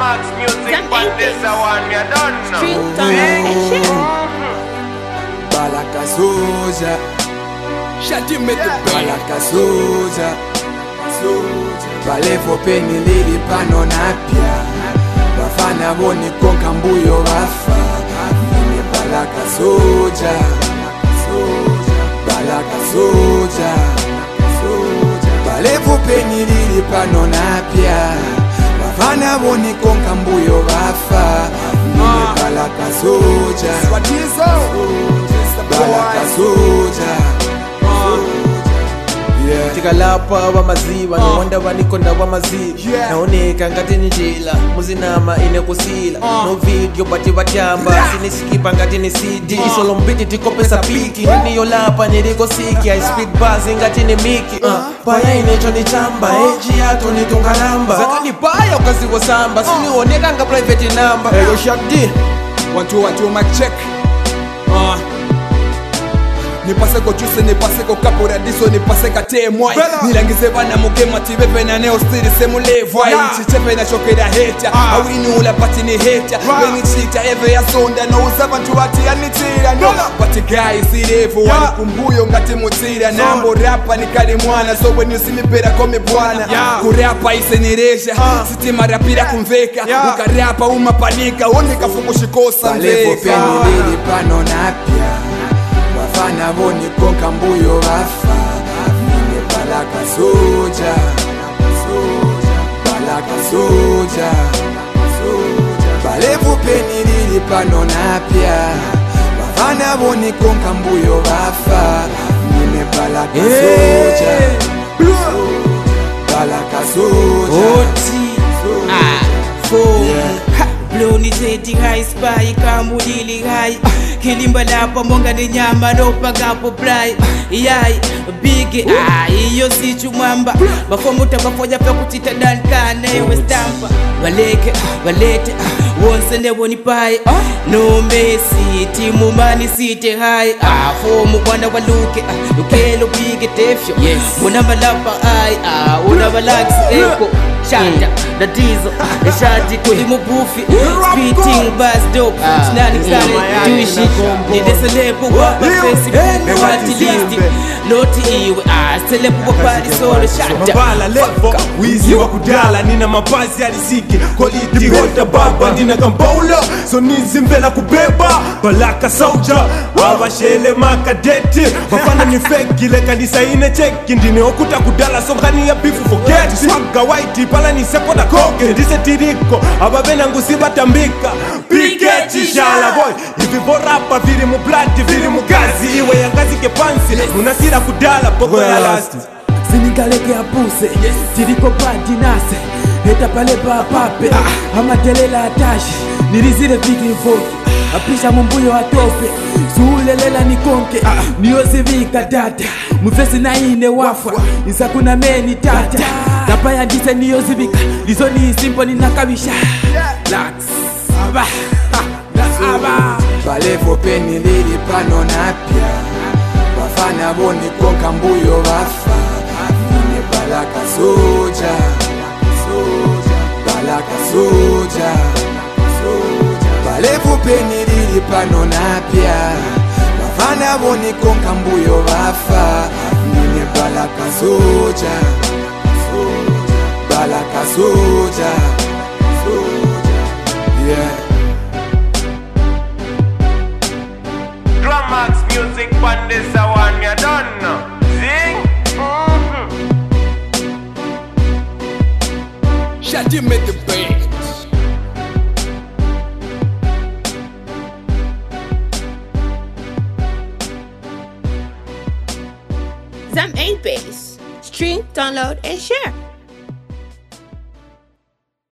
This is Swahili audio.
Max music, but this a one you don't know. Street and shit. Balaka Soja, Shadi made the Balaka Soja, Balevo peni lili pano napia, Bafana boni konka mbuyo wafa. Mimi Balaka Soja, Balaka Soja, Balevo peni lili pano napia, Bafana boni konka mbuyo wafa. Mimi Balaka Soja, Balaka Soja. tikalapa wa maziwa niwanda wanikonda wa maziwa naoneka ngati njila muzinama ine kusila no video bati watyamba sinisikipa ngati ni CD isolo mbiti tikopesa piki niyolapa niliko siki I speed buzz ngati ni miki paya inecho ni chamba eji yato ni tungalamba zakani paya ukaziwa samba sinioneka nga private number Hey yo Shadi 1-2-1-2 mic check. Nipase ko chuse, nipase ko kapo radiso, nipase ka temwai nilangize bana mukema tibepe na neo stili semulevwai chichepe na shokera hecha awini ula pati ni hecha weni chita eve ya sonda no uzaba ntuwati ya nitira no pati gai sirevu wani kumbuyo ngati mutira nambo rapa ni kali mwana so when you see me better call me bwana kurapa ise niresha sitima rapira kumveka ukarapa umapanika onika fuku shikosa Balevo mveka peni lili pano napia, Bafana boni konka mbuyo wafa. Mimi Balaka Soja, Balaka Soja, Balevo peni lili pano napia, Bafana boni konka mbuyo wafa. Mimi Balaka Soja, Balaka Soja. Bloni zeti high spy kamulili high kilimba lapa monga ni nyama ropa gapo play yai big iyo sichu mwamba bafomuta bafoja pa kutita dankane we stampa balete wonse ne woni pai no Messi timu mani city high fomu bwana waluke lukelo big tefyo muna malapa una balax echo Shanda, the diesel, the shadi kuli mubufi spitting bass dope, snani sani tuishi ni deselepo wapa fesi bumu wati listi noti iwe, selepo wapari solo shanda Mabala levo, wizi wa kudala nina mapazi alisiki quality hota baba, nina kambola so nizi mbela kubeba Balaka Soja, wawashele makadeti wafana ni fake, ile kanisa ine cheki ndine okuta kudala so ngani ya bifu forget swaga white pala ni seko na koke ndise tiriko ababena ngusi batambika piketi shala boy hivi borapa viri mu blood viri mu gazi iwe yangazi ke pansi unasira kudala poko ya last Sinigaleke apuse, tiriko padi nase Heta pale pa pape, amatelela atashi Nirizire viki mfoki, apisha mumbuyo atope Suulelela nikonke, niozivika data Mufesi na ine wafa, isakuna meni tata Napaya ndise niozivika, lizoni simpo ninakabisha Lax, Balevo peni lili pano napia, Bafana boni konka mbuyo wafa. Mimi Balaka Soja, Balaka Soja, Balevo peni lili pano napia, Bafana boni konka mbuyo wafa. Mimi Balaka Soja, Balaka Soja, yeah. Max music, but this a one you don't know. Zing. Shadi made the beat. Zam 8 base. Stream, download and share.